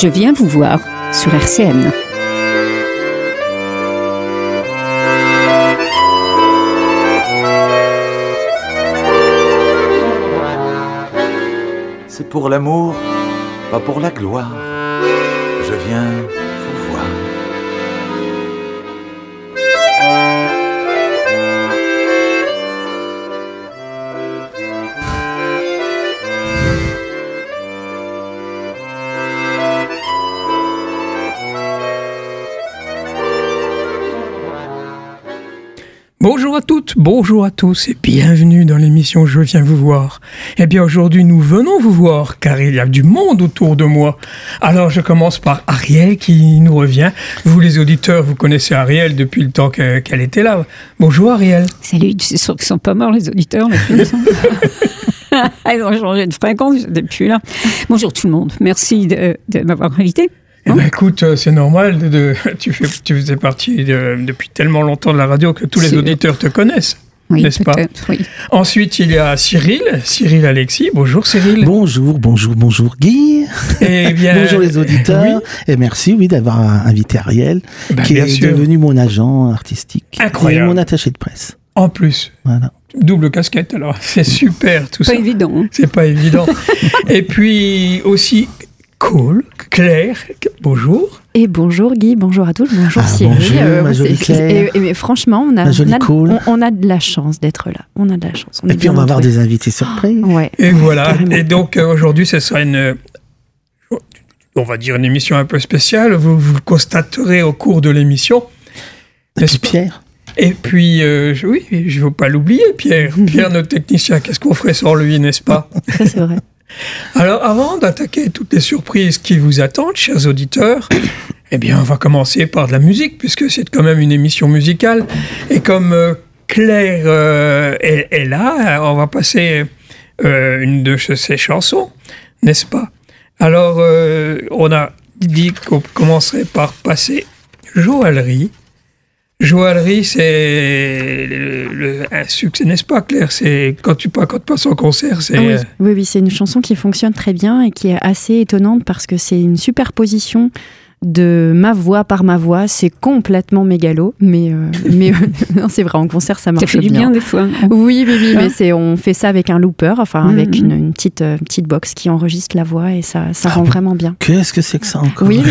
Je viens vous voir sur RCN. C'est pour l'amour, pas pour la gloire. Je viens vous voir. Bonjour à toutes, bonjour à tous et bienvenue dans l'émission Je viens vous voir. Eh bien aujourd'hui nous venons vous voir car il y a du monde autour de moi. Alors je commence par Ariel qui nous revient. Vous les auditeurs, vous connaissez Ariel depuis le temps qu'elle était là. Bonjour Ariel. Salut, c'est sûr qu'ils sont pas morts les auditeurs depuis le temps. Ils ont changé de fréquence depuis là. Bonjour tout le monde, merci de m'avoir invité. Eh ben écoute, c'est normal, tu faisais partie depuis tellement longtemps de la radio que tous les auditeurs te connaissent, oui, n'est-ce pas? Oui. Ensuite, il y a Cyril Alexis. Bonjour Cyril. Bonjour Guy. Eh bien, bonjour les auditeurs. Oui. Et merci d'avoir invité Ariel, qui est devenu mon agent artistique. Incroyable. Et mon attaché de presse. En plus. Voilà. Double casquette alors, c'est super tout ça. Pas évident. Hein. C'est pas évident. Et puis aussi... Claire, bonjour. Et bonjour Guy, bonjour à tous, bonjour Cyril. Bonjour, ma jolie Claire. Et franchement, on a de la chance d'être là. On a de la chance. Et puis on va avoir des invités surprises. Ouais. Et voilà. Carrément. Et donc aujourd'hui, ce sera on va dire une émission un peu spéciale. Vous le constaterez au cours de l'émission. Et puis Pierre. Et puis, oui, je ne veux pas l'oublier, Pierre. Pierre, notre technicien, qu'est-ce qu'on ferait sans lui, n'est-ce pas? Ça, c'est vrai. Alors, avant d'attaquer toutes les surprises qui vous attendent, chers auditeurs, eh bien, on va commencer par de la musique, puisque c'est quand même une émission musicale. Et comme Claire est là, on va passer une de ses chansons, n'est-ce pas? Alors, on a dit qu'on commencerait par passer Joaillerie. Joaillerie, c'est un succès, n'est-ce pas, Claire? C'est quand tu passes en concert, c'est... Ah oui, c'est une chanson qui fonctionne très bien et qui est assez étonnante parce que c'est une superposition de ma voix par ma voix. C'est complètement mégalo, mais non, c'est vrai, en concert, ça marche bien. Ça fait du bien des fois. Oui, mais on fait ça avec un looper, avec une petite box qui enregistre la voix et ça rend vraiment bien. Qu'est-ce que c'est que ça encore? Oui,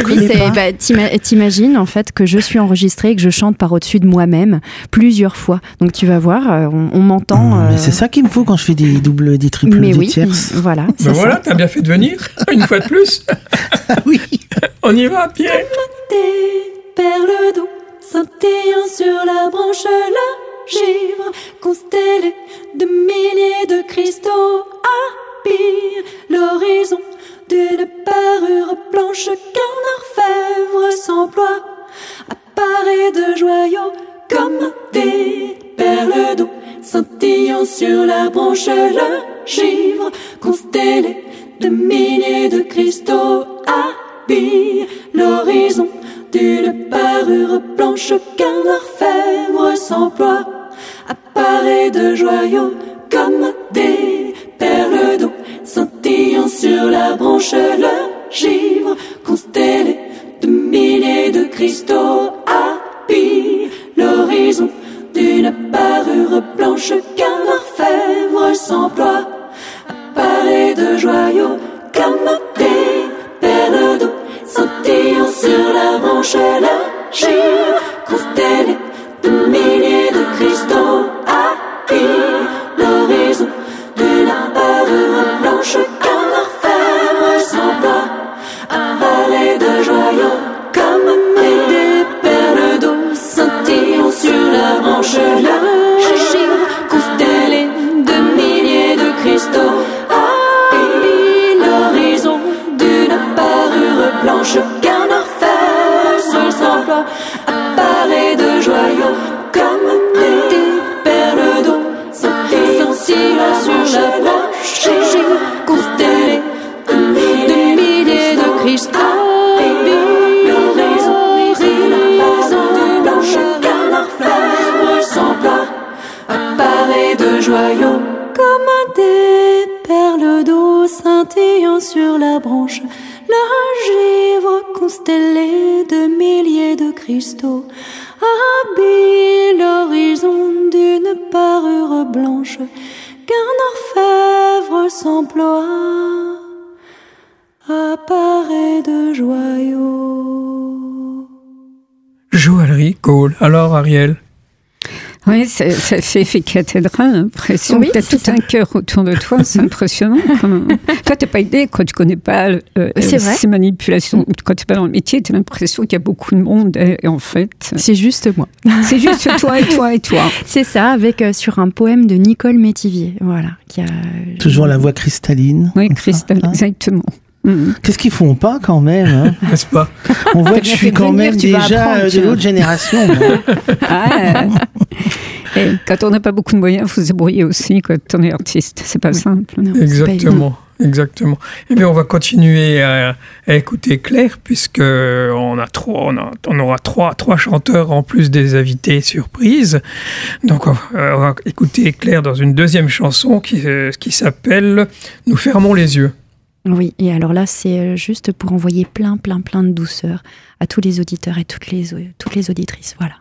t'imagines en fait que je suis enregistrée et que je chante par au-dessus de moi-même plusieurs fois. Donc tu vas voir, on m'entend. Mais c'est ça qu'il me faut quand je fais des doubles, des triples, des tierces. Voilà. Ben voilà, t'as bien fait de venir, une fois de plus. Oui. On y va, Pierre. Des perles d'eau scintillant sur la branche, la givre constellée de milliers de cristaux habille l'horizon d'une parure blanche qu'un orfèvre s'emploie à parer de joyaux comme des perles d'eau scintillant sur la branche, la givre constellée de milliers de cristaux habille l'horizon d'une parure blanche qu'un orfèvre s'emploie à parer de joyaux comme des perles d'eau scintillant sur la branche, la givre constellée de milliers de cristaux habille l'horizon d'une parure blanche qu'un orfèvre s'emploie à parer de joyaux comme des perles d'eau scintillant sur la branche, la givre constellée de milliers de cristaux habille l'horizon d'une parure blanche qu'un orfèvre s'emploie à parer de joyaux comme des perles d'eau scintillant sur la branche, la givre constellée de milliers de cristaux habille l'horizon d'une parure blanche qu'un orfèvre s'emploie à parer de joyaux comme des perles d'eau scintillant sur la branche, givre constellée de milliers de cristaux habille l'horizon d'une parure blanche qu'un orfèvre s'emploie à parer de joyaux comme des perles d'eau scintillant sur la branche, la givre constellée de milliers de cristaux habille l'horizon d'une parure blanche qu'un orfèvre s'emploie à parer de joyaux. Joaillerie, Cole. Alors, Ariel? Oui, ça fait effet cathédrale, l'impression que tu as tout un cœur autour de toi, c'est impressionnant. Toi, tu n'as pas idée, quand tu ne connais pas ces manipulations, quand tu n'es pas dans le métier, tu as l'impression qu'il y a beaucoup de monde, et en fait... C'est juste moi. C'est juste toi et toi et toi. C'est ça, avec sur un poème de Nicole Métivier, voilà. Toujours la voix cristalline. Oui, cristalline, exactement. Qu'est-ce qu'ils font pas quand même, hein? N'est-ce pas? On voit que je suis quand même déjà de l'autre génération. Et quand on n'a pas beaucoup de moyens, il faut se débrouiller aussi quand on est artiste. C'est pas simple. Non, exactement. Exactement. Eh bien, on va continuer à écouter Claire, puisque on aura trois chanteurs en plus des invités surprises. Donc, on va écouter Claire dans une deuxième chanson qui s'appelle « Nous fermons les yeux ». Oui, et alors là, c'est juste pour envoyer plein de douceur à tous les auditeurs et toutes les auditrices. Voilà.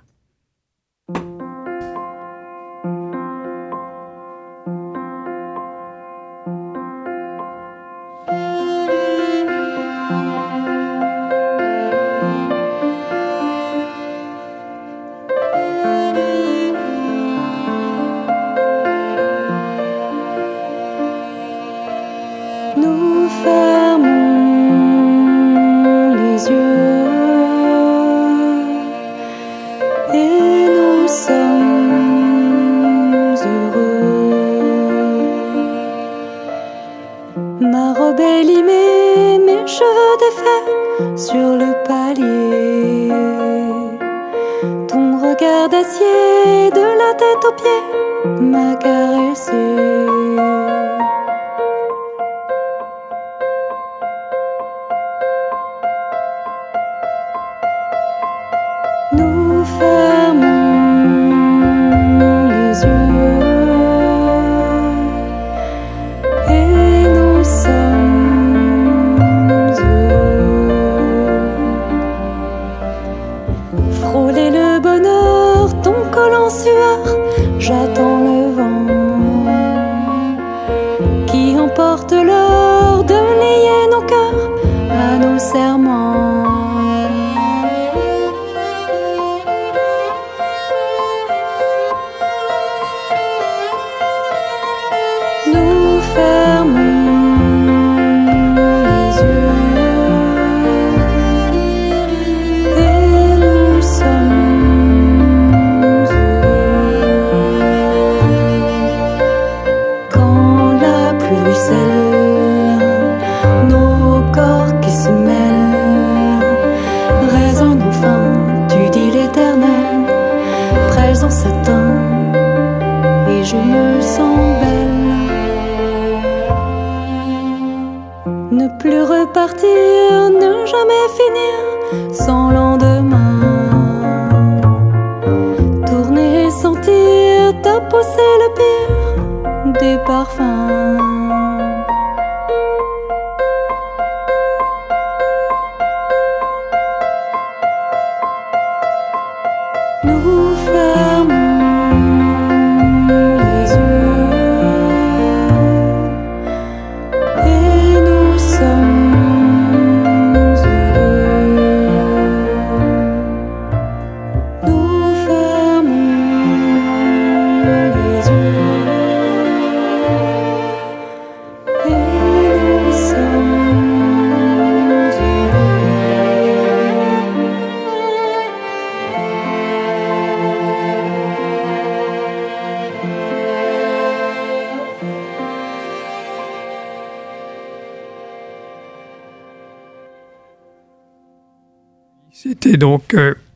C'était donc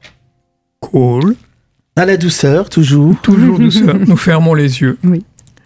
Cole. À la douceur, toujours. Toujours douceur. Nous fermons les yeux. Oui.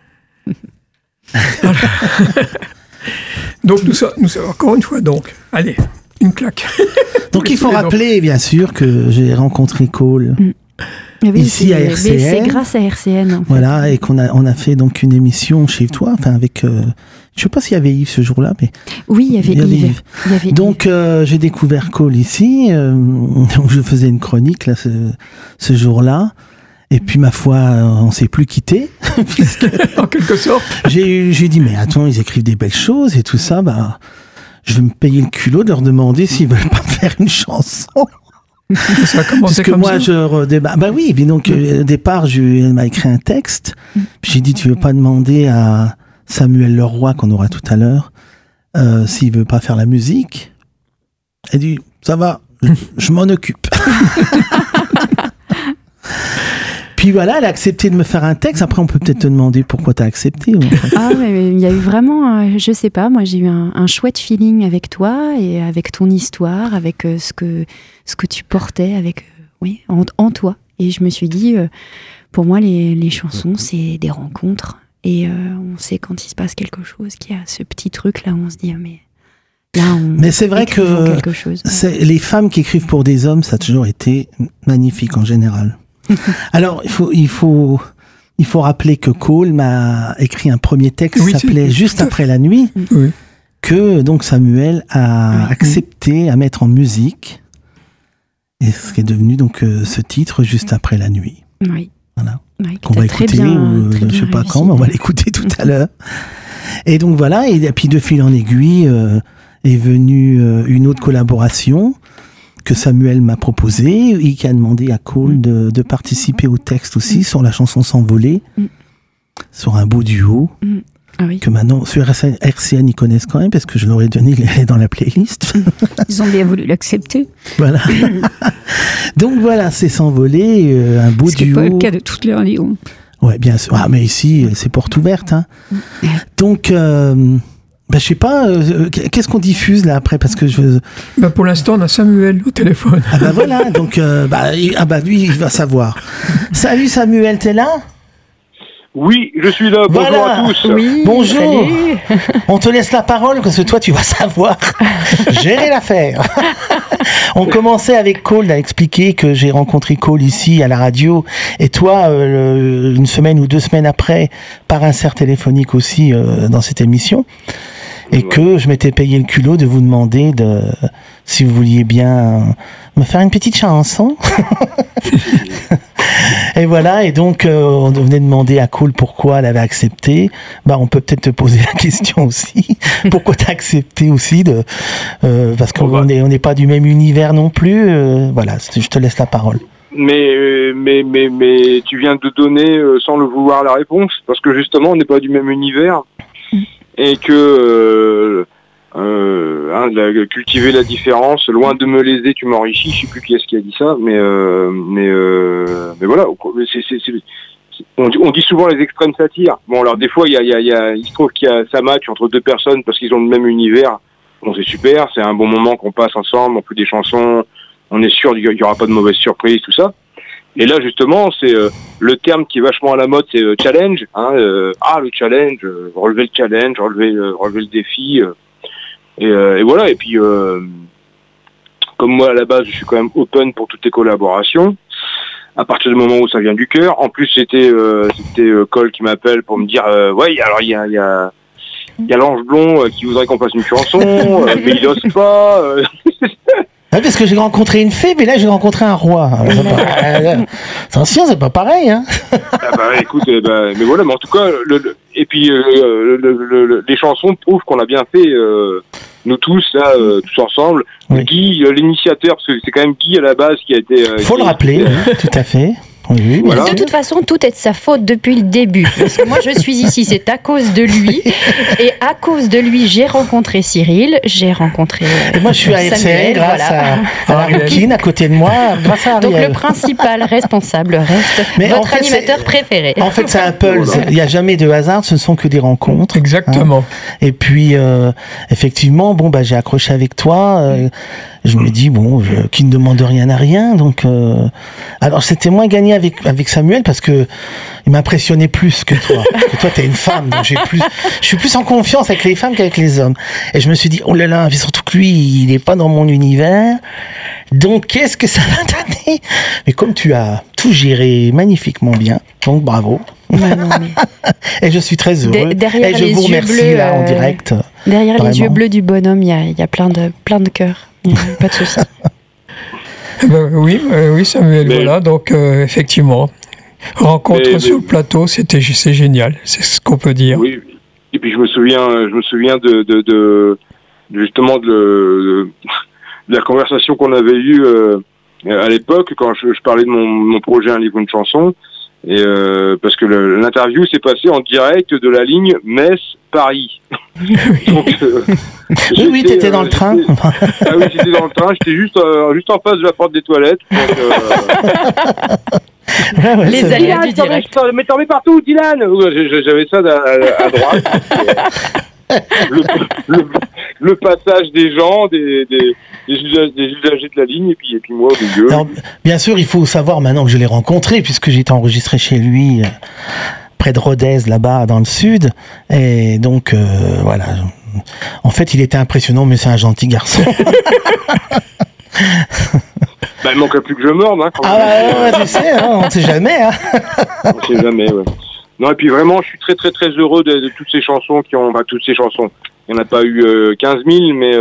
Donc nous sommes encore une fois donc. Allez, une claque. Donc il faut rappeler bien sûr que j'ai rencontré Cole oui, ici à RCN. C'est grâce à RCN. En fait. Voilà, et qu'on a fait donc une émission chez toi, enfin avec Je sais pas s'il y avait Yves ce jour-là, mais... Oui, il y avait Yves. Donc, j'ai découvert Cole ici, où je faisais une chronique là, ce jour-là. Et puis, ma foi, on s'est plus quittés. En quelque sorte. J'ai dit, mais attends, ils écrivent des belles choses et tout ça, bah, je vais me payer le culot de leur demander s'ils veulent pas faire une chanson. Ça a commencé comme ça. Bah oui, puis donc, au départ, elle m'a écrit un texte. Puis j'ai dit, tu veux pas demander à Samuel Leroy, qu'on aura tout à l'heure, s'il veut pas faire la musique? Elle dit, ça va, je m'en occupe. Puis voilà, elle a accepté de me faire un texte. Après, on peut peut-être te demander pourquoi tu as accepté. Ah, mais il y a eu vraiment, je sais pas, moi j'ai eu un chouette feeling avec toi et avec ton histoire, avec ce que tu portais en toi. Et je me suis dit, pour moi, les chansons, c'est des rencontres. Et on sait quand il se passe quelque chose, qu'il y a ce petit truc là où on se dit, mais c'est vrai que les femmes qui écrivent pour des hommes, ça a toujours été magnifique en général. Alors, il faut rappeler que Cole m'a écrit un premier texte qui s'appelait Juste après la nuit, que donc Samuel a accepté à mettre en musique, et ce qui est devenu donc ce titre Juste après la nuit. Oui. Voilà. Oui, qu'on va écouter, je sais pas quand, mais on va l'écouter tout à l'heure. Et donc voilà, et puis de fil en aiguille est venue une autre collaboration que Samuel m'a proposé et qui a demandé à Cole de participer au texte aussi sur la chanson S'envoler, sur un beau duo que maintenant sur RCN ils connaissent quand même parce que je leur ai donné dans la playlist. Ils ont bien voulu l'accepter. Voilà. Donc voilà, c'est S'envoler, un beau duo. Ce n'est pas le cas de toutes les radios. Ouais, bien sûr. Ah, mais ici, c'est porte ouverte. Hein. Donc... je sais pas, qu'est-ce qu'on diffuse là après parce que pour l'instant, on a Samuel au téléphone. Ah bah voilà, donc lui, il va savoir. Salut Samuel, t'es là? Oui, je suis là. Bonjour voilà. À tous. Oui, bonjour. Salut. On te laisse la parole parce que toi, tu vas savoir gérer l'affaire. On commençait avec Cole à expliquer que j'ai rencontré Cole ici à la radio et toi, une semaine ou 2 semaines après, par insert téléphonique aussi dans cette émission. Et que je m'étais payé le culot de vous demander si vous vouliez bien me faire une petite chanson. Et voilà, et donc on venait demander à Cole pourquoi elle avait accepté. On peut peut-être te poser la question aussi. Pourquoi t'as accepté aussi parce qu'on n'est pas du même univers non plus. Voilà, je te laisse la parole. Mais tu viens de donner sans le vouloir la réponse, parce que justement on n'est pas du même univers. Et que cultiver la différence, loin de me léser, tu m'enrichis. Je sais plus qui est-ce qui a dit ça, mais voilà. On dit souvent les extrêmes s'attirent. Bon, alors des fois, il se trouve qu'il y a ça match entre 2 personnes parce qu'ils ont le même univers. Bon, c'est super, c'est un bon moment qu'on passe ensemble. On fait des chansons, on est sûr qu'il y aura pas de mauvaises surprises, tout ça. Et là, justement, c'est le terme qui est vachement à la mode, c'est challenge. Le challenge, relever le challenge, relever le défi. Et voilà. Et puis, comme moi, à la base, je suis quand même open pour toutes les collaborations, à partir du moment où ça vient du cœur. En plus, c'était Cole qui m'appelle pour me dire, alors il y a l'Ange Blond qui voudrait qu'on fasse une chanson, mais il n'ose pas. Ouais, parce que j'ai rencontré une fée, mais là j'ai rencontré un roi. Attention, c'est pas pareil, hein. Écoute, mais voilà, mais en tout cas, les chansons prouvent qu'on a bien fait, nous tous là, tous ensemble. Oui. Guy, l'initiateur, parce que c'est quand même Guy à la base qui a été. Faut le rappeler, tout à fait. Oui, voilà. De toute façon, tout est de sa faute depuis le début. Parce que moi, je suis ici, c'est à cause de lui. Et à cause de lui, j'ai rencontré Cyril, j'ai rencontré et moi, je suis à RCN grâce à la Rouquine à côté de moi, grâce à Ariel. Donc, le principal responsable reste votre animateur préféré. En fait, c'est un pulse. Il n'y a jamais de hasard, ce ne sont que des rencontres. Exactement. Et puis, effectivement, j'ai accroché avec toi. Je me dis, qui ne demande rien à rien. Donc, alors, c'était moins gagné avec Samuel parce que il m'impressionnait plus que toi. Parce que toi, t'es une femme, donc je suis plus en confiance avec les femmes qu'avec les hommes. Et je me suis dit, oh là là, surtout que lui, il n'est pas dans mon univers. Donc, qu'est-ce que ça va donner? Mais comme tu as tout géré magnifiquement bien, donc bravo. Non, mais... Et je suis très heureux. Derrière et je vous remercie bleus, là en direct. Derrière vraiment. Les yeux bleus du bonhomme, il y a plein de cœurs. Pas de souci. Oui, Samuel, voilà. Donc, effectivement, rencontre sur le plateau, c'est génial. C'est ce qu'on peut dire. Oui. Et puis je me souviens de justement de la conversation qu'on avait eue à l'époque quand je parlais de mon projet Un livre, une chanson. Et parce que l'interview s'est passée en direct de la ligne Metz-Paris. Donc, oui, t'étais dans le train. Ah oui, j'étais dans le train. J'étais juste en face de la porte des toilettes. Donc, les aléas du direct. Mais t'en mets partout, Dylan. J'avais ça à droite. Le passage des gens, des usagers de la ligne, et puis moi au milieu. Alors, bien sûr, il faut savoir maintenant que je l'ai rencontré, puisque j'ai été enregistré chez lui, près de Rodez, là-bas, dans le sud. Et donc, voilà. En fait, il était impressionnant, mais c'est un gentil garçon. Il manquerait plus que je morde. Hein, tu sais, on ne sait jamais. Hein. On ne sait jamais, ouais. Non, et puis vraiment, je suis très très très heureux de toutes ces chansons toutes ces chansons. Il n'y en a pas eu 15 000, mais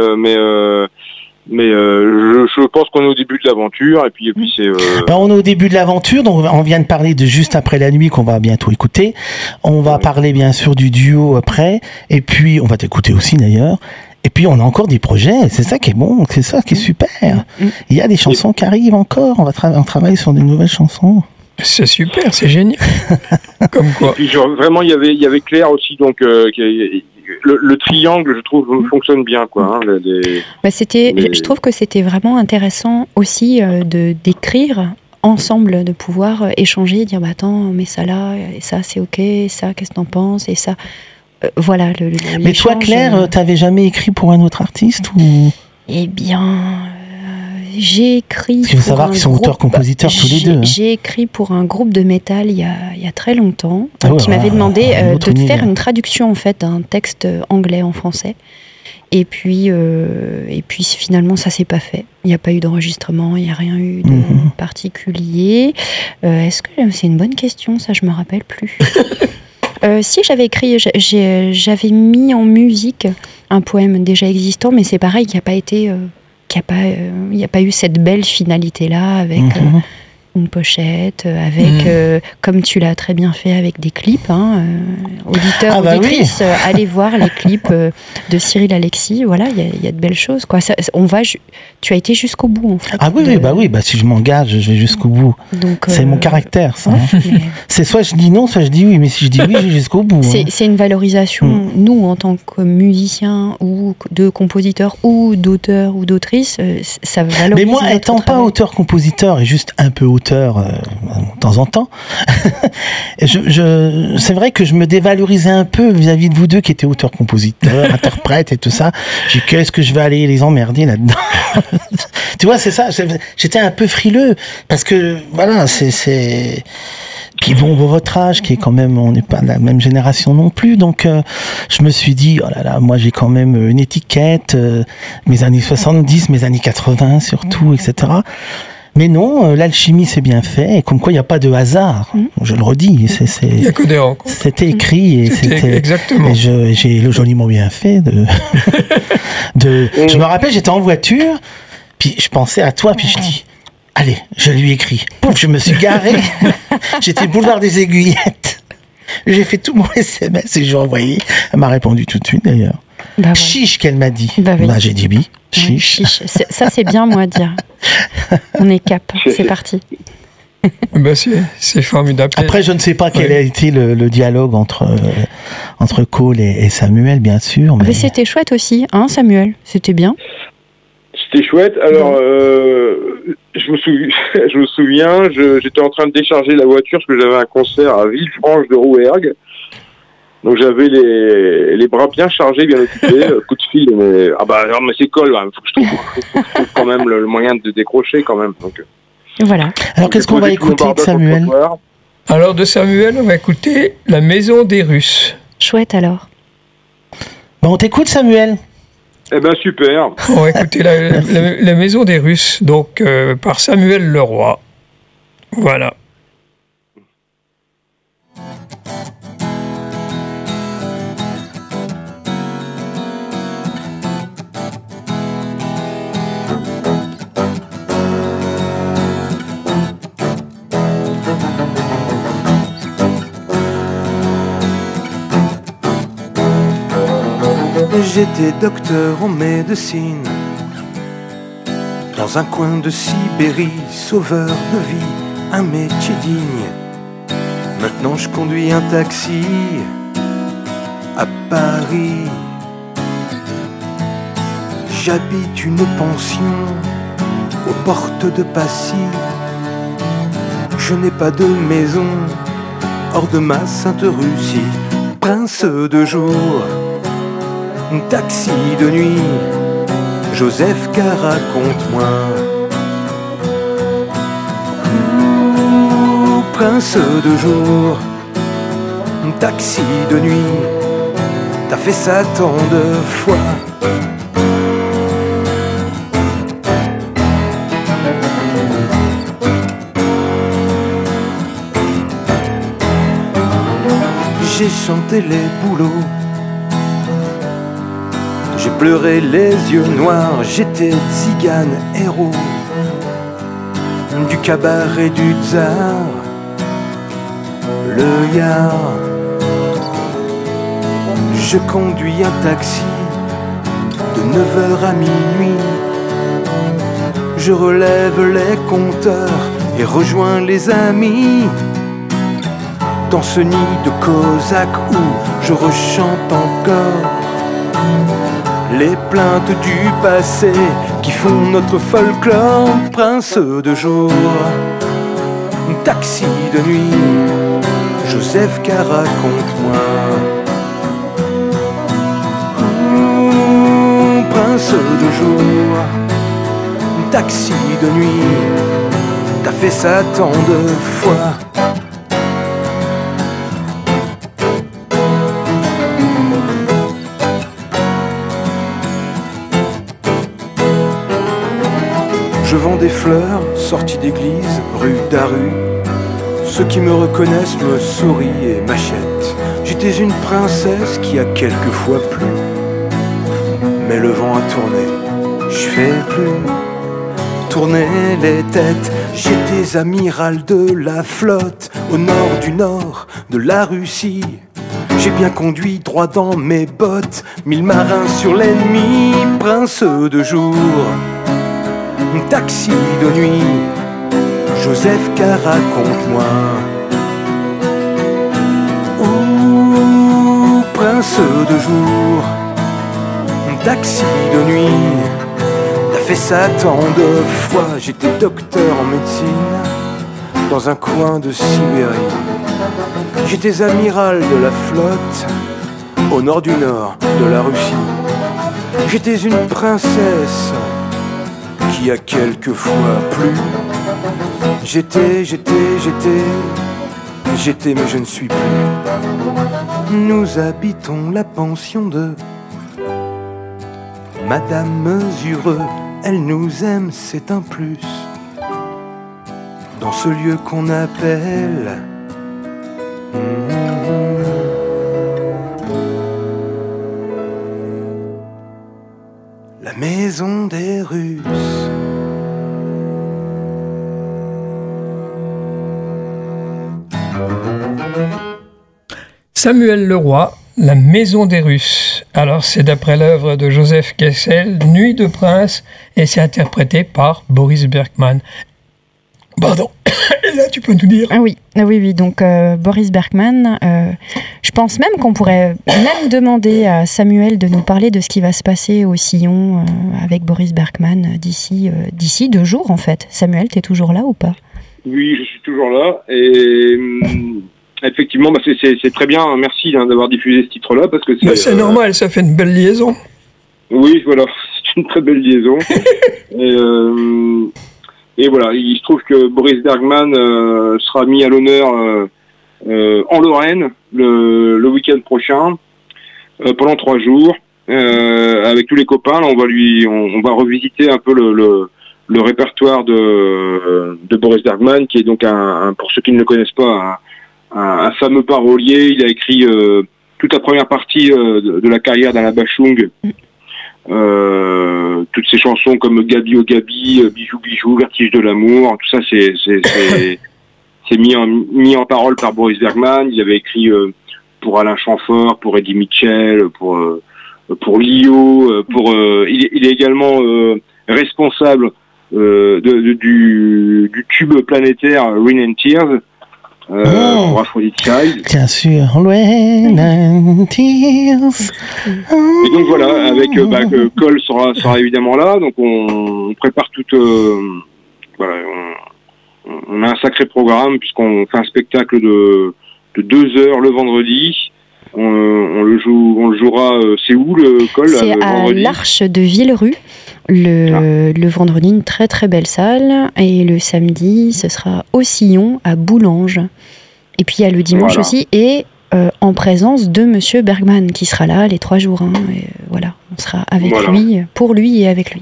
je pense qu'on est au début de l'aventure, et puis c'est... On est au début de l'aventure, donc on vient de parler de Juste après la nuit, qu'on va bientôt écouter. On va parler bien sûr du duo après, et puis on va t'écouter aussi d'ailleurs. Et puis on a encore des projets, c'est ça qui est bon, c'est ça qui est super. Il y a des chansons qui arrivent encore, on travaille sur des nouvelles chansons. C'est super, c'est génial. Comme quoi. Et puis vraiment, il y avait Claire aussi, donc le triangle, je trouve, fonctionne bien, quoi. Hein, je trouve que c'était vraiment intéressant aussi d'écrire ensemble, de pouvoir échanger, dire attends, mais ça là, et ça c'est ok, et ça qu'est-ce que t'en penses, et ça. Voilà. Mais toi, Claire, t'avais jamais écrit pour un autre artiste ou? Eh bien. J'ai écrit. Parce qu'il faut savoir qu'ils sont auteurs-compositeurs tous les deux. Hein. J'ai écrit pour un groupe de métal il y a très longtemps, qui m'avait demandé de faire une traduction en fait d'un texte anglais en français. Et puis finalement ça s'est pas fait. Il n'y a pas eu d'enregistrement, il n'y a rien eu de particulier. Est-ce que c'est une bonne question? Ça, je me rappelle plus. Si j'avais écrit, j'avais mis en musique un poème déjà existant, mais c'est pareil, qui n'a pas été. Il n'y a pas eu cette belle finalité-là avec une pochette, avec, comme tu l'as très bien fait, avec des clips. Auditeurs, auditrices, allez voir les clips de Cyril Alexis. Voilà, il y a de belles choses. Quoi. Tu as été jusqu'au bout, en fait. Ah oui, si je m'engage, je vais jusqu'au bout. Donc, c'est mon caractère, ça. Mais... C'est soit je dis non, soit je dis oui, mais si je dis oui, je vais jusqu'au bout. C'est une valorisation. Nous, en tant que musiciens ou de compositeurs ou d'auteurs ou d'autrices, ça valorise. Mais moi, étant pas auteur-compositeur et juste un peu auteur de temps en temps, c'est vrai que je me dévalorisais un peu vis-à-vis de vous deux qui étaient auteurs-compositeurs, interprètes et tout ça. J'ai dit, qu'est-ce que je vais aller les emmerder là-dedans? Tu vois, c'est ça. J'étais un peu frileux parce que voilà, c'est puis bon, votre âge, qui est quand même, on n'est pas de la même génération non plus, donc je me suis dit, oh là là, moi j'ai quand même une étiquette, mes années 70, mes années 80 surtout, etc. Mais non, l'alchimie c'est bien fait, et comme quoi il n'y a pas de hasard, je le redis. Il n'y a que des rencontres. C'était écrit, et c'était exactement. Et j'ai joliment bien fait je me rappelle, j'étais en voiture, puis je pensais à toi, puis je dis, allez, je lui écris. Pouf, je me suis garé, j'étais boulevard des Aiguillettes. J'ai fait tout mon SMS et je lui ai envoyé. Elle m'a répondu tout de suite d'ailleurs. Bah ouais. Chiche qu'elle m'a dit. Bah oui. Bah j'ai dit oui. Chiche. Ça c'est bien moi à dire. On est cap, c'est parti. Bah c'est formidable. Après je ne sais pas quel a été le dialogue entre Cole et Samuel bien sûr. Mais c'était chouette aussi, hein Samuel, c'était bien. C'était chouette. Alors, je me souviens, j'étais en train de décharger la voiture parce que j'avais un concert à Villefranche de Rouergue. Donc j'avais les bras bien chargés, bien occupés, coup de fil. Mais c'est Cole, il faut que je trouve quand même le moyen de décrocher quand même. Donc, voilà. Alors qu'est-ce qu'on va écouter de Samuel? Alors de Samuel, on va écouter La Maison des Russes. Chouette alors. Bon, on t'écoute Samuel. Eh ben super. On va écouter la Maison des Russes, donc par Samuel Leroy. Voilà. J'étais docteur en médecine, dans un coin de Sibérie, sauveur de vie, un métier digne. Maintenant je conduis un taxi à Paris. J'habite une pension aux portes de Passy. Je n'ai pas de maison hors de ma sainte Russie. Prince de jour, taxi de nuit, Joseph K, raconte-moi. Prince de jour, taxi de nuit, t'as fait ça tant de fois. J'ai chanté les boulots, j'ai pleuré les yeux noirs, j'étais tzigane héros du cabaret du tsar, le yard. Je conduis un taxi de 9h à minuit. Je relève les compteurs et rejoins les amis dans ce nid de cosaques où je rechante encore les plaintes du passé qui font notre folklore. Prince de jour, taxi de nuit, Joseph K, raconte-moi. Prince de jour, taxi de nuit, t'as fait ça tant de fois. Je vends des fleurs, sorties d'église, rue Daru. Ceux qui me reconnaissent me sourient et m'achètent. J'étais une princesse qui a quelquefois plu, mais le vent a tourné, je fais plus tourner les têtes. J'étais amiral de la flotte au nord du nord de la Russie. J'ai bien conduit droit dans mes bottes, 1000 marins sur l'ennemi. Prince de jour, taxi de nuit, Joseph K, raconte-moi. Prince de jour, taxi de nuit, t'as fait ça tant de fois. J'étais docteur en médecine dans un coin de Sibérie. J'étais amiral de la flotte au nord du nord de la Russie. J'étais une princesse qui a quelquefois plu. J'étais, mais je ne suis plus. Nous habitons la pension de Madame Mesureux. Elle nous aime, c'est un plus. Dans ce lieu qu'on appelle la Maison des Russes. Samuel Leroy, La Maison des Russes. Alors c'est d'après l'œuvre de Joseph Kessel, Nuit de Prince, et c'est interprété par Boris Bergman. Pardon, et là tu peux nous dire. Ah oui. Donc Boris Bergman, je pense même qu'on pourrait même demander à Samuel de nous parler de ce qui va se passer au Sillon avec Boris Bergman d'ici 2 jours en fait. Samuel, t'es toujours là ou pas? Oui, je suis toujours là et effectivement, c'est très bien. Merci d'avoir diffusé ce titre-là parce que c'est normal, ça fait une belle liaison. Oui, voilà, c'est une très belle liaison. Et voilà, il se trouve que Boris Bergman sera mis à l'honneur en Lorraine le week-end prochain pendant 3 jours. avec tous les copains. Là, on va revisiter un peu le répertoire de Boris Bergman, qui est donc pour ceux qui ne le connaissent pas, un fameux parolier. Il a écrit toute la première partie de la carrière d'Alain Bachung. Toutes ces chansons comme Gabi au Gabi, Bijou Bijou, Vertige de l'amour, tout ça c'est mis en parole par Boris Bergman. Il avait écrit pour Alain Chamfort, pour Eddie Mitchell, pour Lio, il est également responsable du tube planétaire Rain and Tears. Pour Aphrodite Child. Bien sûr, Rain and Tears. Et donc voilà, avec Cole sera évidemment là, donc on prépare toute. Voilà, on a un sacré programme puisqu'on fait un spectacle de 2 heures le vendredi. On le jouera. C'est où le Cole? C'est à l'Arche de Villerue. Le vendredi, une très très belle salle, et le samedi ce sera au Sillon à Boulanges, et puis il y a le dimanche aussi, et en présence de Monsieur Bergman qui sera là les 3 jours, et voilà, on sera avec lui, pour lui et avec lui.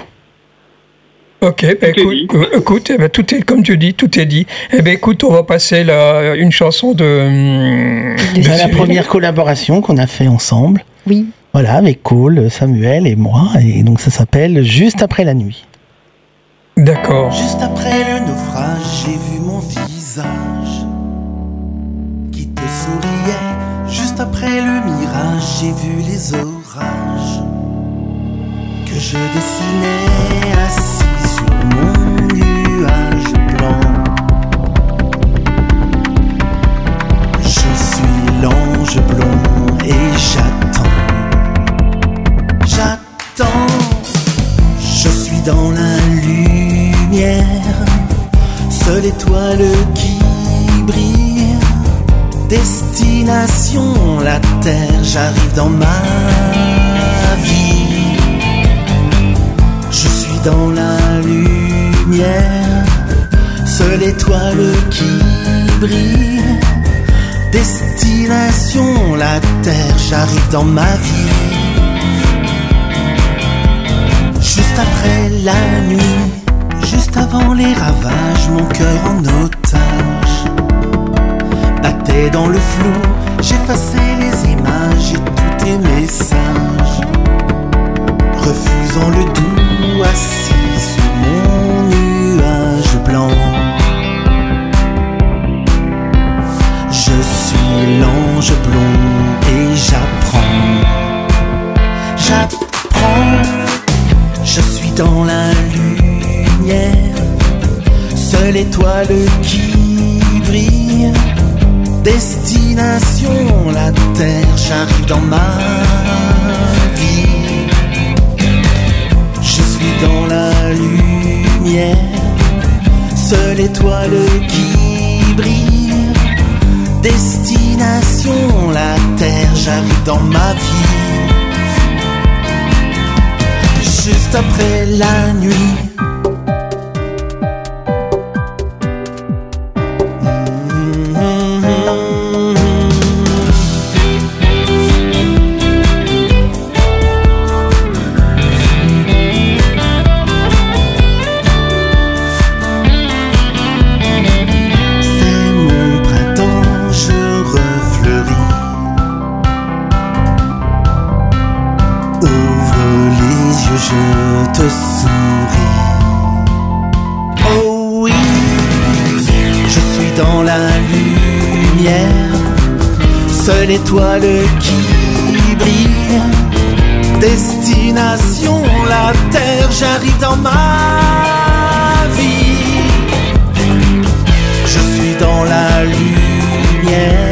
Ok, écoute, tout est, comme tu dis, tout est dit. Écoute, on va passer une chanson de la première collaboration qu'on a fait ensemble. Oui. Voilà, avec Cole, Samuel et moi, et donc ça s'appelle Juste après la nuit. D'accord. Juste après le naufrage, j'ai vu mon visage qui te souriait. Juste après le mirage, j'ai vu les orages que je dessinais assis sur mon nuage blanc. Je suis l'ange blond et j'attends. Je suis dans la lumière, seule étoile qui brille. Destination la terre, j'arrive dans ma vie. Je suis dans la lumière, seule étoile qui brille. Destination la terre, j'arrive dans ma vie. Juste après la nuit, juste avant les ravages, mon cœur en otage battait dans le flou, j'effaçais les images et tous tes messages, refusant le doux, assis sur mon nuage blanc. Je suis l'ange blond et j'apprends. Je suis dans la lumière, seule étoile qui brille. Destination la terre, j'arrive dans ma vie. Je suis dans la lumière, seule étoile qui brille. Destination la terre, j'arrive dans ma vie. Juste après la nuit. C'est mon printemps, je refleuris. Ouvre les yeux, je te souris. Oh oui, je suis dans la lumière, seule étoile qui brille. Destination la terre, j'arrive dans ma vie. Je suis dans la lumière.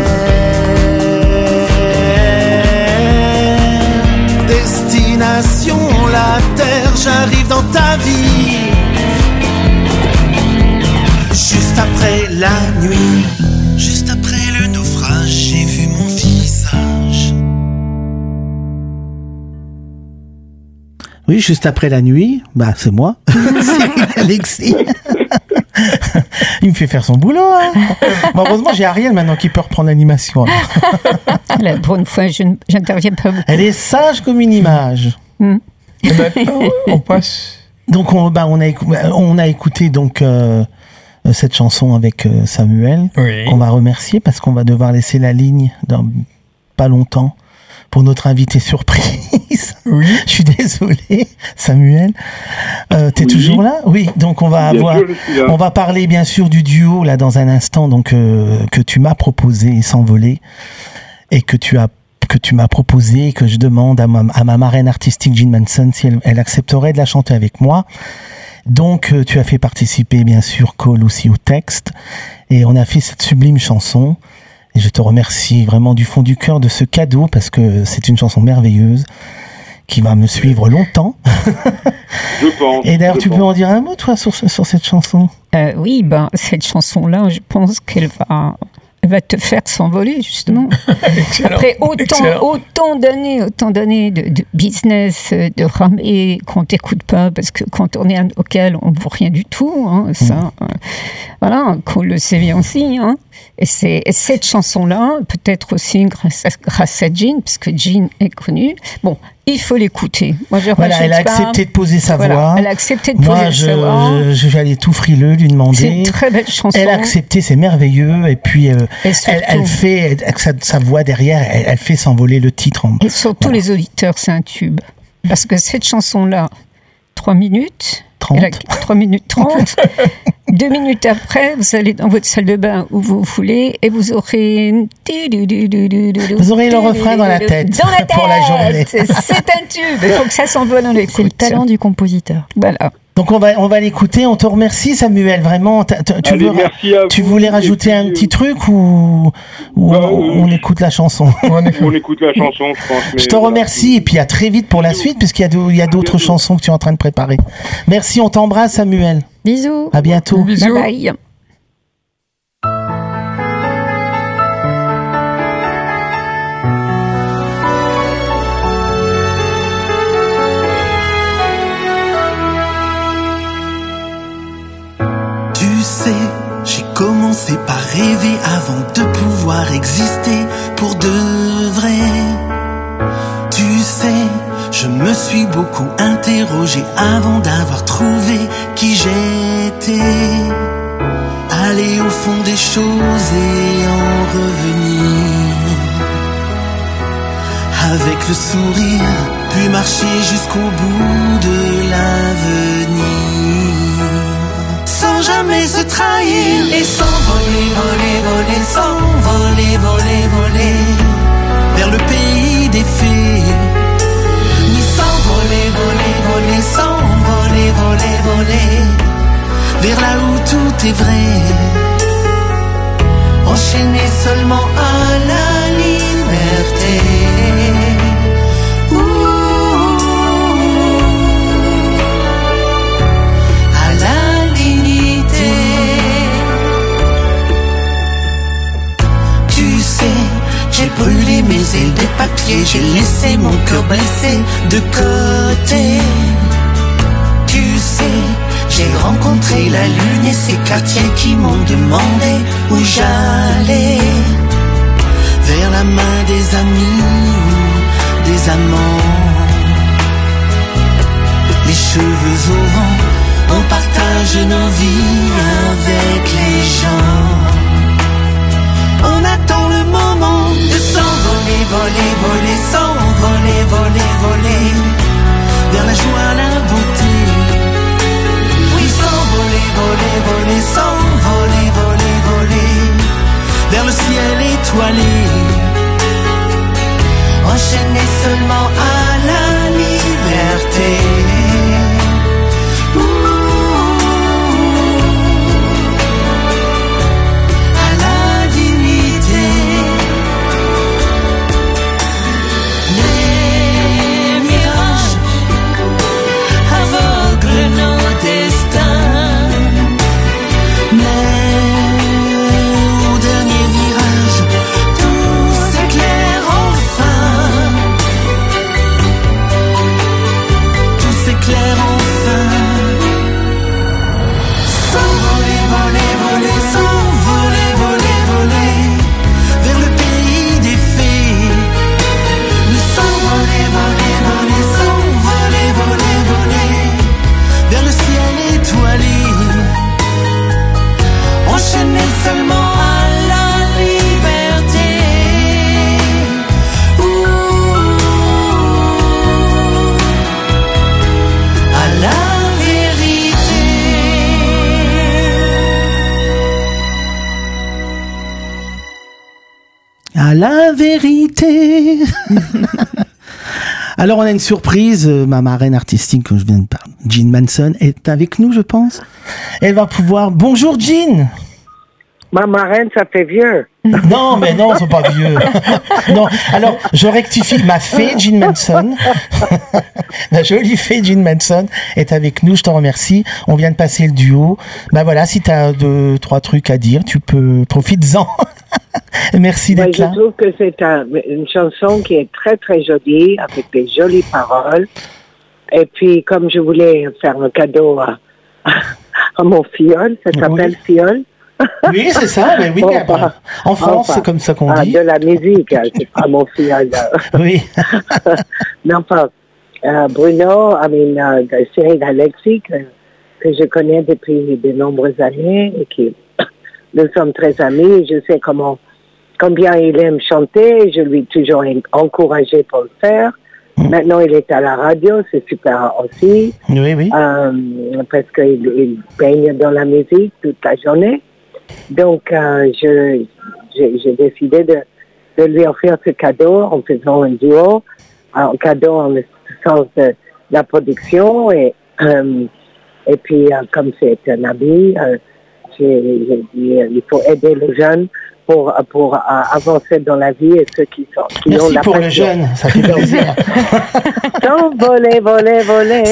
Destination la terre, j'arrive dans ta vie. Juste après la nuit, juste après le naufrage, j'ai vu mon visage. Oui, juste après la nuit, c'est moi, c'est Alexis. Il me fait faire son boulot. Hein. Bon, heureusement, j'ai Ariel maintenant qui peut reprendre l'animation. Pour une fois, je n'interviens pas beaucoup. Elle est sage comme une image. Et maintenant, on passe. Donc, on a écouté donc cette chanson avec Samuel, qu'on va remercier parce qu'on va devoir laisser la ligne dans pas longtemps pour notre invité surprise. Oui. Je suis désolé, Samuel. T'es toujours là? Oui. Donc on va on va parler bien sûr du duo là dans un instant, donc que tu m'as proposé, S'envoler, et que tu m'as proposé, que je demande à ma marraine artistique Jean Manson si elle accepterait de la chanter avec moi. Donc tu as fait participer bien sûr Cole aussi au texte, et on a fait cette sublime chanson. Et je te remercie vraiment du fond du cœur de ce cadeau, parce que c'est une chanson merveilleuse qui va me suivre longtemps. Je pense. Et d'ailleurs, tu peux en dire un mot, toi, sur cette chanson? Oui, cette chanson-là, je pense qu'elle va te faire s'envoler, justement. Après autant d'années de business, de ramer, qu'on t'écoute pas, parce que quand on est un local, on ne vaut rien du tout. Hein, ça, voilà, qu'on le sait bien aussi. Hein. Et cette chanson-là, peut-être aussi grâce à Jean, parce que Jean est connue. Bon, il faut l'écouter. Moi, elle a accepté de poser sa voix. Elle a accepté de poser sa voix. Je vais aller tout frileux lui demander. C'est une très belle chanson. Elle a accepté, c'est merveilleux. Et puis, elle fait, avec sa voix derrière, elle fait s'envoler le titre. Et surtout, les auditeurs, c'est un tube. Parce que cette chanson-là, 3 minutes... 3 minutes 30. 2 minutes après, vous allez dans votre salle de bain où vous voulez et vous aurez le refrain dans la tête. Dans la tête pour la journée. C'est un tube. Il faut que ça s'envole dans l'écoute. C'est le talent du compositeur. Voilà. Donc on va l'écouter. On te remercie, Samuel, vraiment. Tu voulais rajouter un petit truc ou on écoute la chanson? On écoute la chanson, je pense. Je te remercie et puis à très vite pour la suite, puisqu'il y a d'autres chansons que tu es en train de préparer. Merci, on t'embrasse, Samuel. Bisous. À bientôt. Bisous. Bye bye. J'ai commencé par rêver avant de pouvoir exister pour de vrai. Tu sais, je me suis beaucoup interrogé avant d'avoir trouvé qui j'étais. Aller au fond des choses et en revenir. Avec le sourire, puis marcher jusqu'au bout de l'avenir. Sans jamais se trahir et s'envoler, voler, voler, s'envoler, voler, voler vers le pays des fées. Ni s'envoler, voler, voler, s'envoler, voler, voler vers là où tout est vrai. Enchaîné seulement à la liberté. J'ai brûlé mes ailes de papier, j'ai laissé mon cœur blessé de côté. Tu sais, j'ai rencontré la lune et ses quartiers qui m'ont demandé où j'allais. Vers la main des amis, des amants. Les cheveux au vent, on partage nos vies avec les gens. On attend le moment de s'envoler, voler, voler, s'envoler, voler, voler vers la joie, la beauté. Oui, s'envoler, voler, voler, s'envoler, voler, voler vers le ciel étoilé. Enchaîné seulement à la liberté. à la vérité. Alors, on a une surprise. Ma marraine artistique, que je viens de parler, Jean Manson, est avec nous, je pense. Elle va pouvoir... Bonjour, Jean. Ma marraine, ça fait vieux. Non, mais non, c'est pas vieux. Non, alors, je rectifie. Ma fée, Jean Manson, ma jolie fée, Jean Manson, est avec nous. Je te remercie. On vient de passer le duo. Ben voilà, si tu as 2-3 trucs à dire, tu peux... Profites-en. Merci d'être là. Je trouve que c'est une chanson qui est très, très jolie, avec des jolies paroles. Et puis, comme je voulais faire un cadeau à mon filleul, ça s'appelle filleul. Oui, c'est ça, mais oui. En France, c'est comme ça qu'on dit. De la musique, c'est pas mon filleul. Oui. Non, pas. Bruno, Cyril Alexis, que je connais depuis de nombreuses années et qui nous sommes très amis. Je sais combien il aime chanter. Je lui ai toujours encouragé pour le faire. Maintenant, il est à la radio, c'est super aussi. Oui. Parce qu'il baigne dans la musique toute la journée. Donc, j'ai décidé de lui offrir ce cadeau en faisant un duo, un cadeau en le sens de la production. Et puis, comme c'est un ami, j'ai dit il faut aider les jeunes pour avancer dans la vie et ceux qui Merci ont la pour passion. les jeunes, ça fait plaisir. S'envoler, voler.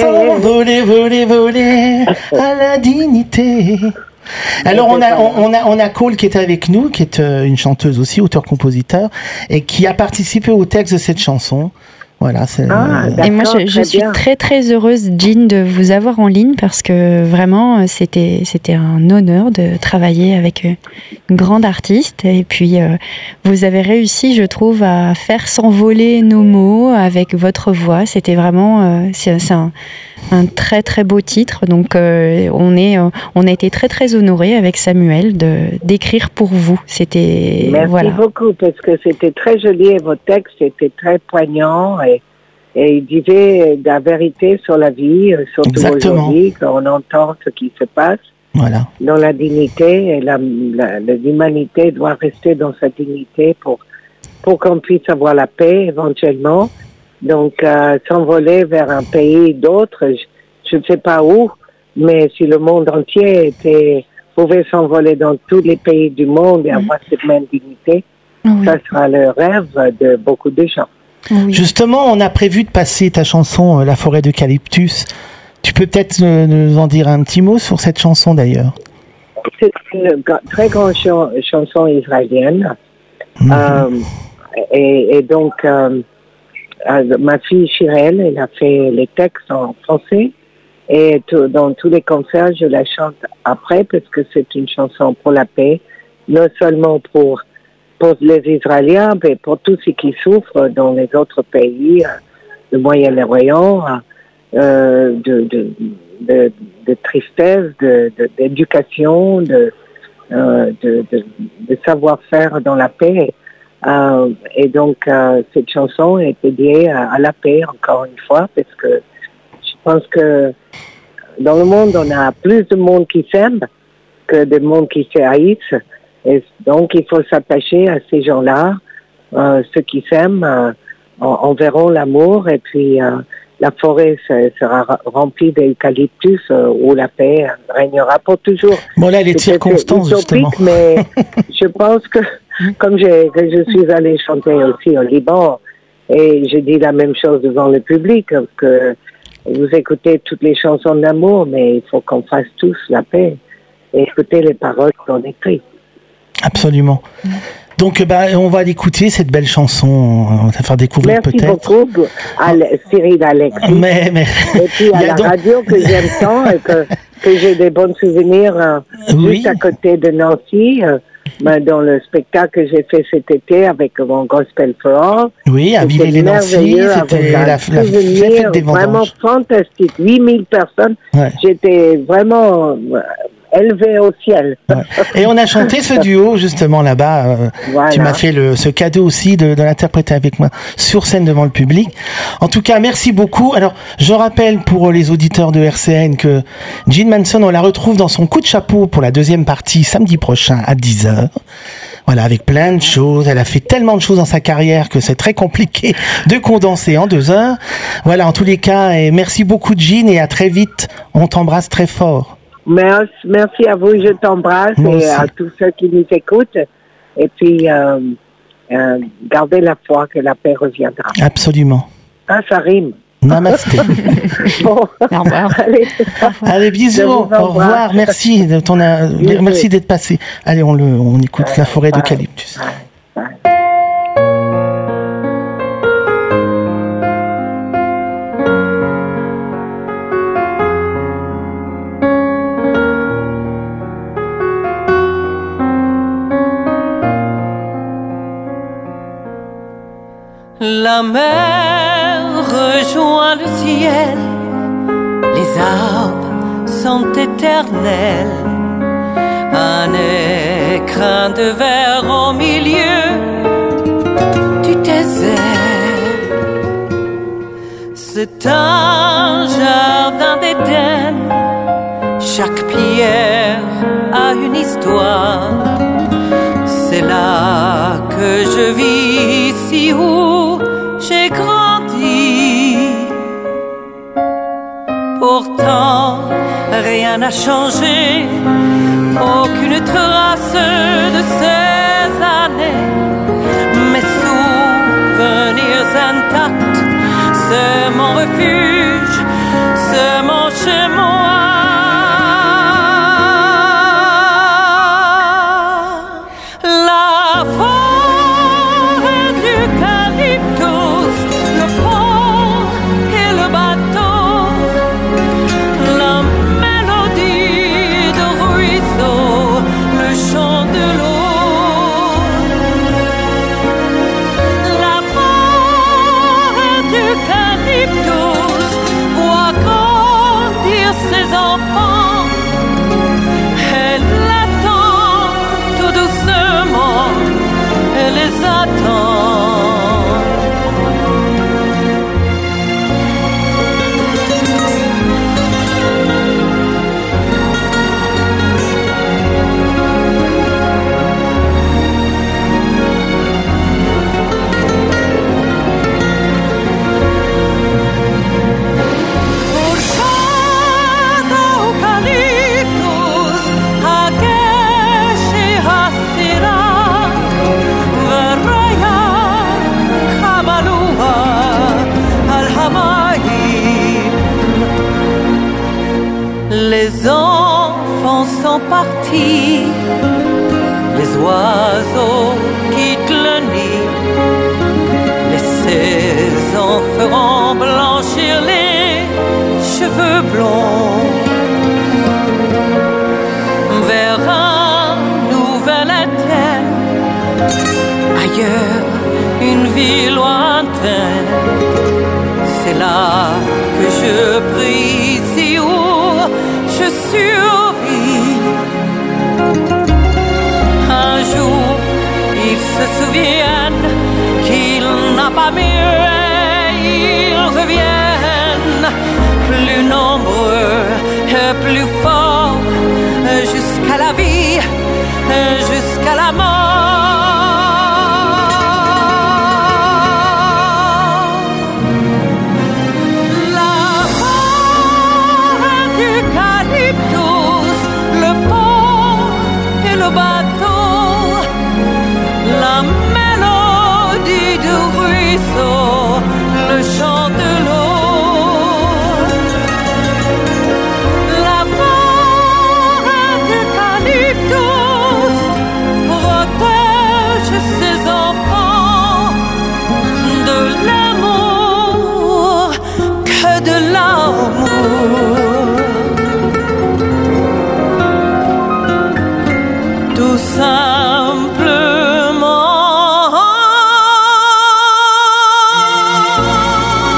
S'envoler, à la dignité. Alors on a Cole qui est avec nous, qui est une chanteuse aussi, auteur-compositeur, et qui a participé au texte de cette chanson. Voilà, et moi, je suis très très heureuse, Jean, de vous avoir en ligne parce que vraiment, c'était un honneur de travailler avec une grande artiste. Et puis, vous avez réussi, je trouve, à faire s'envoler nos mots avec votre voix. C'était vraiment, c'est un très très beau titre. Donc, on a été très très honorés avec Samuel d'écrire pour vous. C'était Merci beaucoup parce que c'était très joli et votre texte était très poignant et il disait de la vérité sur la vie, surtout aujourd'hui quand on entend ce qui se passe. Voilà. Dans la dignité et l'humanité doit rester dans sa dignité pour qu'on puisse avoir la paix éventuellement. Donc, s'envoler vers un pays d'autre, je ne sais pas où, mais si le monde entier pouvait s'envoler dans tous les pays du monde et avoir cette même dignité, ça sera le rêve de beaucoup de gens. Oui. Justement, on a prévu de passer ta chanson « La forêt d'Eucalyptus ». Tu peux peut-être nous en dire un petit mot sur cette chanson d'ailleurs. C'est une très grande chanson israélienne. Et donc, ma fille Chirel, elle a fait les textes en français. Et dans tous les concerts, je la chante après parce que c'est une chanson pour la paix, non seulement pour les Israéliens, mais pour tous ceux qui souffrent dans les autres pays, le Moyen-Orient, de tristesse, d'éducation, de savoir-faire dans la paix. Et donc, cette chanson est dédiée à la paix, encore une fois, parce que je pense que dans le monde, on a plus de monde qui s'aime que de monde qui se haïssent. Et donc, il faut s'attacher à ces gens-là. Ceux qui s'aiment enverront l'amour et puis la forêt sera remplie d'eucalyptus où la paix régnera pour toujours. Bon, là, les circonstances, justement. Mais je pense que, comme je suis allée chanter aussi au Liban, et je dis la même chose devant le public, que vous écoutez toutes les chansons d'amour, mais il faut qu'on fasse tous la paix et écouter les paroles qu'on écrit. Absolument. Donc, on va l'écouter, cette belle chanson. On va la faire découvrir peut-être. Merci beaucoup à Cyril Alexis. Mais... Et puis à la radio que j'aime tant et que j'ai des bons souvenirs juste à côté de Nancy, dans le spectacle que j'ai fait cet été avec mon Gospel for All. Oui, à Villers-les-Nancy, c'était la fête des vendanges. Vraiment fantastique, 8000 personnes. Ouais. J'étais vraiment élevé au ciel. Ouais. Et on a chanté ce duo justement là-bas. Voilà. Tu m'as fait ce cadeau aussi de l'interpréter avec moi sur scène devant le public. En tout cas, merci beaucoup. Alors, je rappelle pour les auditeurs de RCN que Jean Manson, on la retrouve dans son coup de chapeau pour la deuxième partie samedi prochain à 10h. Voilà, avec plein de choses. Elle a fait tellement de choses dans sa carrière que c'est très compliqué de condenser en 2 heures. Voilà, en tous les cas, et merci beaucoup Jean et à très vite. On t'embrasse très fort. Merci à vous, je t'embrasse et à tous ceux qui nous écoutent. Et puis, gardez la foi que la paix reviendra. Absolument. Ah, ça rime. Namasté. Bon. Au revoir. Allez, bisous. Au revoir. Merci merci d'être passé. Allez, on écoute La forêt d'eucalyptus. La mer rejoint le ciel, les arbres sont éternels, un écrin de verre au milieu du désert. C'est un jardin d'Éden, chaque pierre a une histoire. C'est là que je vis, ici où j'ai grandi. Pourtant, rien n'a changé, aucune trace de ces années. Mes souvenirs intacts, c'est mon refuge, c'est mon chez moi. Les enfants sont partis, les oiseaux quittent le nid, les saisons feront blanchir les cheveux blonds. Vers un nouvel Éden, ailleurs une vie lointaine, c'est là que je prie, ici où je survis. Un jour, ils se souviennent qu'il n'a pas mieux et ils reviennent plus nombreux et plus forts jusqu'à la vie, jusqu'à la mort. Le bateau, la mélodie du ruisseau, le chant de l'eau, la forêt d'eucalyptus protège ses enfants de l'amour, que de l'amour. Tout simplement.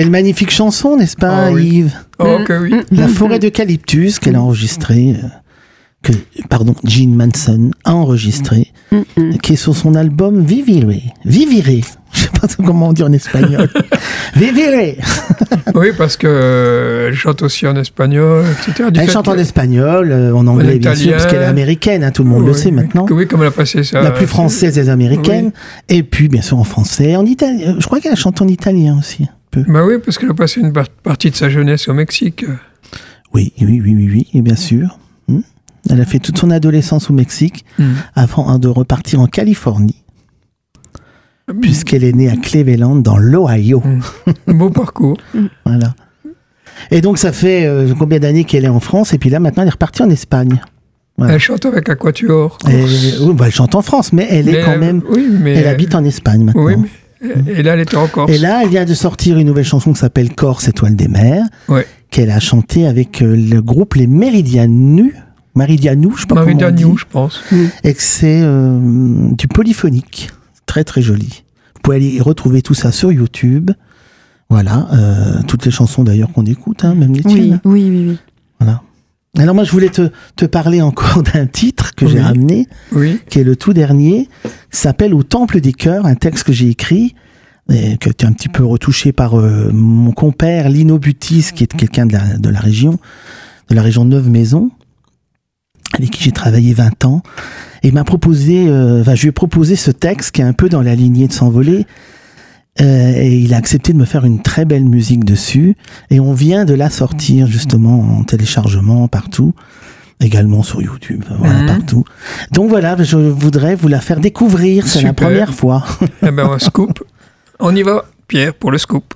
Quelle magnifique chanson, n'est-ce pas, Yves? Oh, que oui. La forêt d'eucalyptus qu'elle a enregistrée, Gene Manson a enregistré, qui est sur son album Vivire. Je sais pas comment on dit en espagnol. Vivire. Oui, parce que elle chante aussi en espagnol, etc. Elle chante en espagnol, en anglais bien sûr, parce qu'elle est américaine, tout le monde le sait maintenant. Oui, comme elle a passé ça. La plus française des américaines. Et puis, bien sûr, en français, en italien. Je crois qu'elle chante en italien aussi. Bah oui, parce qu'elle a passé une partie de sa jeunesse au Mexique. Oui, bien sûr. Elle a fait toute son adolescence au Mexique avant de repartir en Californie, puisqu'elle est née à Cleveland, dans l'Ohio. Beau parcours. Voilà. Et donc, ça fait combien d'années qu'elle est en France, et puis là, maintenant, elle est repartie en Espagne. Voilà. Elle chante avec un quatuor. Elle chante en France, mais elle est quand même... elle habite en Espagne maintenant. Oui, et là, elle était en Corse. Et là, elle vient de sortir une nouvelle chanson qui s'appelle Corse, étoile des mers, qu'elle a chantée avec le groupe Les Meridianous, je pense. Et que c'est du polyphonique. Très, très joli. Vous pouvez aller retrouver tout ça sur YouTube. Voilà. Toutes les chansons, d'ailleurs, qu'on écoute, même les tiennes. Oui. Voilà. Alors, moi, je voulais te parler encore d'un titre que j'ai ramené, qui est le tout dernier, qui s'appelle Au Temple des Cœurs, un texte que j'ai écrit, et que tu as un petit peu retouché par mon compère Lino Butis, qui est quelqu'un de la région Neuve-Maison, avec qui j'ai travaillé 20 ans, et il m'a proposé, je lui ai proposé ce texte qui est un peu dans la lignée de S'envoler, et il a accepté de me faire une très belle musique dessus, et on vient de la sortir justement en téléchargement partout, également sur YouTube, partout. Donc voilà, je voudrais vous la faire découvrir, c'est la première fois. Eh ben, un scoop. On y va, Pierre, pour le scoop.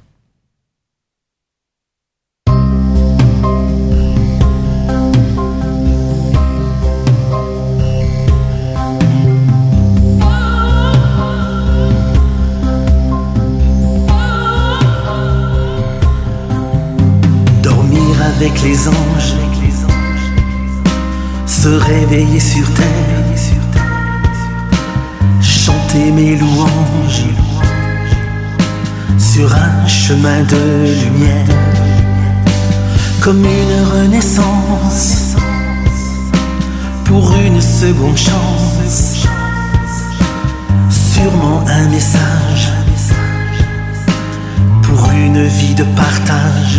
Avec les anges, se réveiller sur terre, chanter mes louanges sur un chemin de lumière, comme une renaissance pour une seconde chance, sûrement un message pour une vie de partage.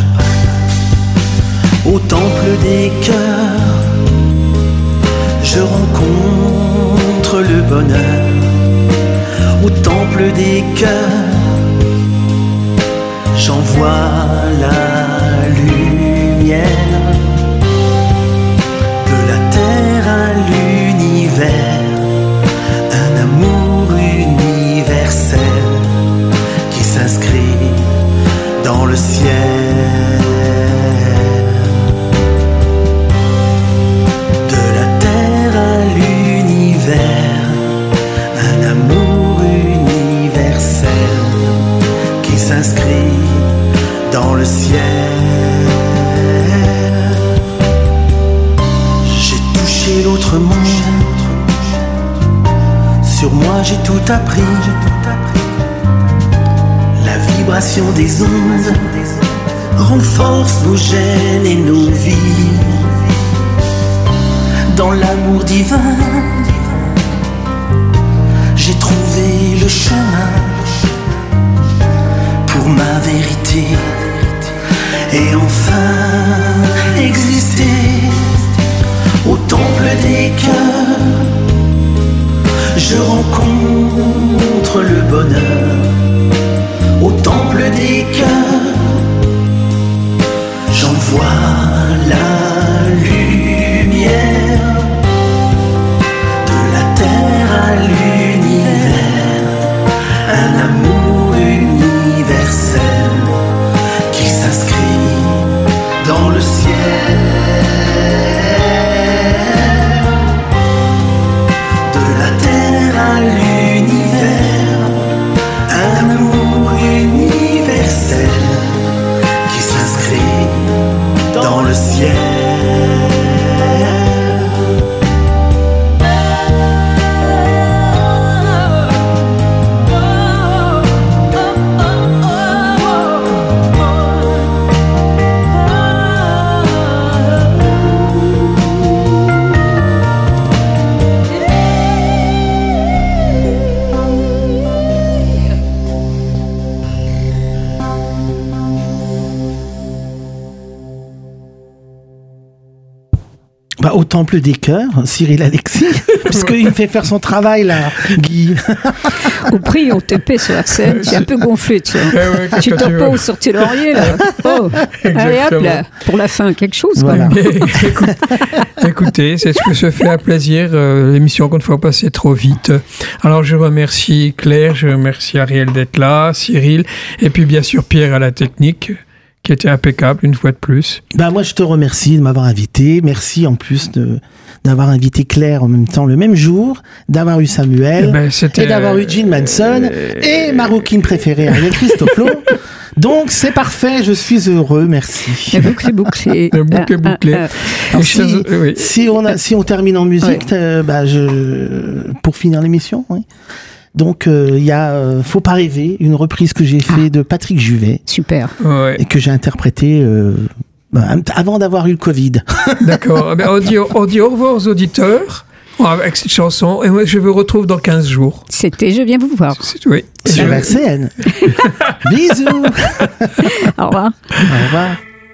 Au temple des cœurs, je rencontre le bonheur. Au temple des cœurs, j'en vois la lumière. De la terre à l'univers, un amour universel qui s'inscrit dans le ciel. Un amour universel qui s'inscrit dans le ciel. J'ai touché l'autre monde, sur moi j'ai tout appris. La vibration des ondes renforce nos gènes et nos vies. Dans l'amour divin, j'ai trouvé le chemin pour ma vérité et enfin exister. Au temple des cœurs, je rencontre le bonheur. Au temple des cœurs, j'en vois la lumière. De la terre à l'univers, un amour universel qui s'inscrit dans le ciel. Au Temple des Cœurs, Cyril Alexis, puisqu'il me fait faire son travail, là, Guy. Au prix, on TP sur la scène, tu es un peu gonflé, tu vois. Ouais, tu t'en pas au sortir laurier, là. Oh, allez hop, là, pour la fin, quelque chose. Voilà. Écoutez, c'est ce que se fait à plaisir, l'émission qu'on ne faut passer trop vite. Alors, je remercie Claire, je remercie Ariel d'être là, Cyril, et puis bien sûr Pierre à la technique, qui était impeccable une fois de plus. Moi, je te remercie de m'avoir invité. Merci en plus d'avoir invité Claire en même temps le même jour, d'avoir eu Samuel, et d'avoir eu Gene Manson, et ma rouquine préférée, Ariel Christofflo. Donc, c'est parfait, je suis heureux, merci. La boucle est bouclée. La boucle est bouclée. Si on termine en musique, pour finir l'émission, oui. Donc, il y a Faut pas rêver, une reprise que j'ai fait de Patrick Juvet. Super. Et que j'ai interprété avant d'avoir eu le Covid. D'accord. On dit au revoir aux auditeurs avec cette chanson. Et moi, je vous retrouve dans 15 jours. C'était Je viens vous voir. Oui. Sur RCN. Bisous. Au revoir. Au revoir.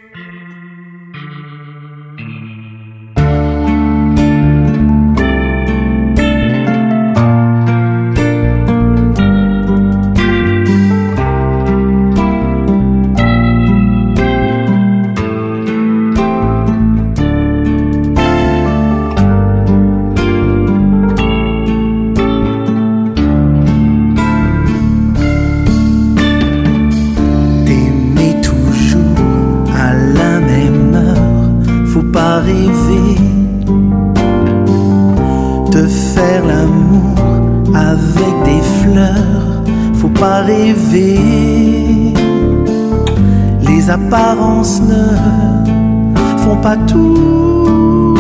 Les apparences ne font pas tout.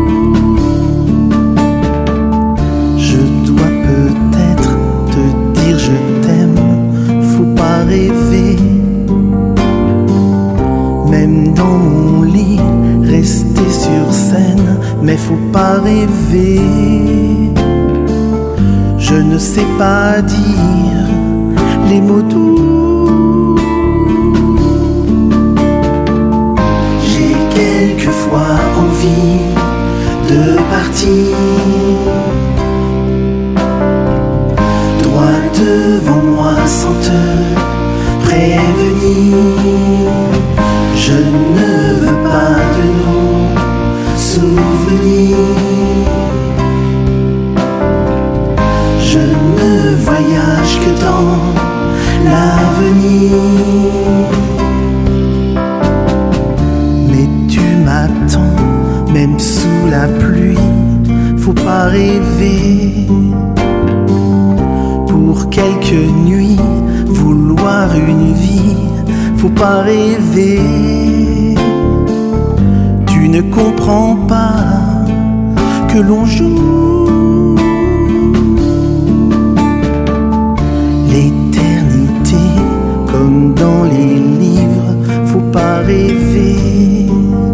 Je dois peut-être te dire je t'aime, faut pas rêver. Même dans mon lit, rester sur scène, mais faut pas rêver. Je ne sais pas dire les mots doux. J'ai quelquefois envie de partir, droit devant moi sans te prévenir. Je ne veux pas de nos souvenirs. Je ne voyage que dans l'avenir. Mais tu m'attends, même sous la pluie, faut pas rêver. Pour quelques nuits, vouloir une vie, faut pas rêver. Tu ne comprends pas que l'on joue l'éternité comme dans les livres, faut pas rêver.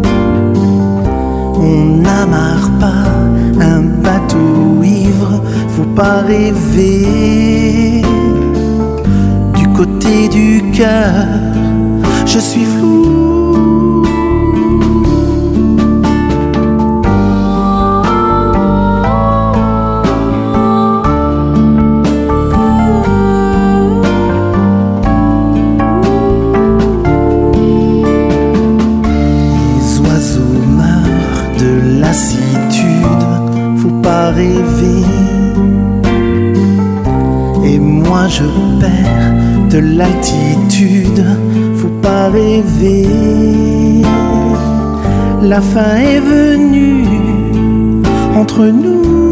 On n'amarre pas un bateau ivre, faut pas rêver. Du côté du cœur, je suis flou. Rêver. Et moi je perds de l'altitude, faut pas rêver. La fin est venue entre nous.